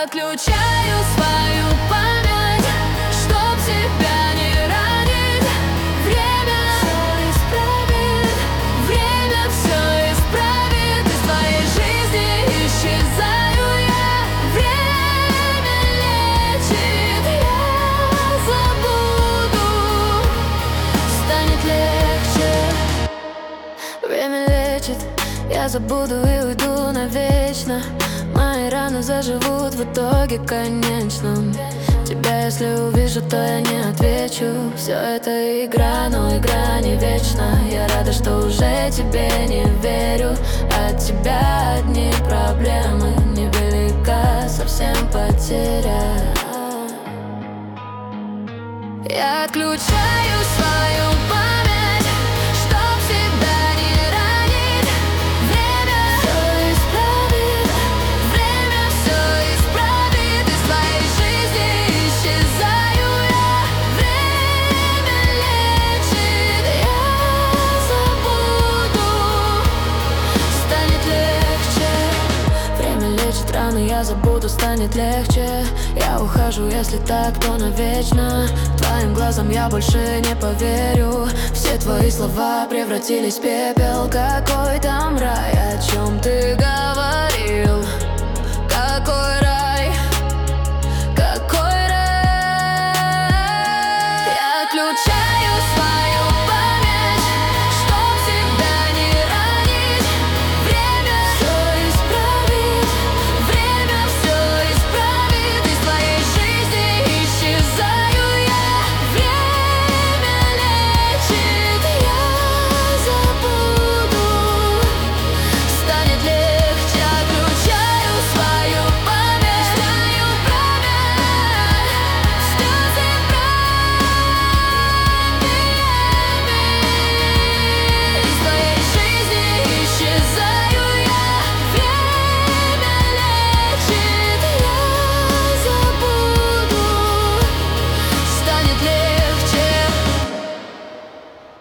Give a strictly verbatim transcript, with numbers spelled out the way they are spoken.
отключаю свою память, чтоб тебя не ранить. Время все исправит, время все исправит. Из твоей жизни исчезаю я, время лечит. Я забуду, станет легче. Время лечит, я забуду и уйду навечно. Мои раны заживут в итоге конечном. Тебя если увижу, то я не отвечу. Все это игра, но игра не вечна. Я рада, что уже тебе не верю. От тебя одни проблемы, невелика совсем потеря. Я отключаю свою память, чтоб себя не ранить. Время все исправит, время все исправит. Из твоей жизни исчезаю я, время лечит. Я забуду, станет легче. Время лечит раны, я забуду, станет легче. Я ухожу, если так, то навечно. Твоим глазам я больше не поверю. Все твои слова превратились в пепел. Какой там рай, о чем ты говорил? Какой рай?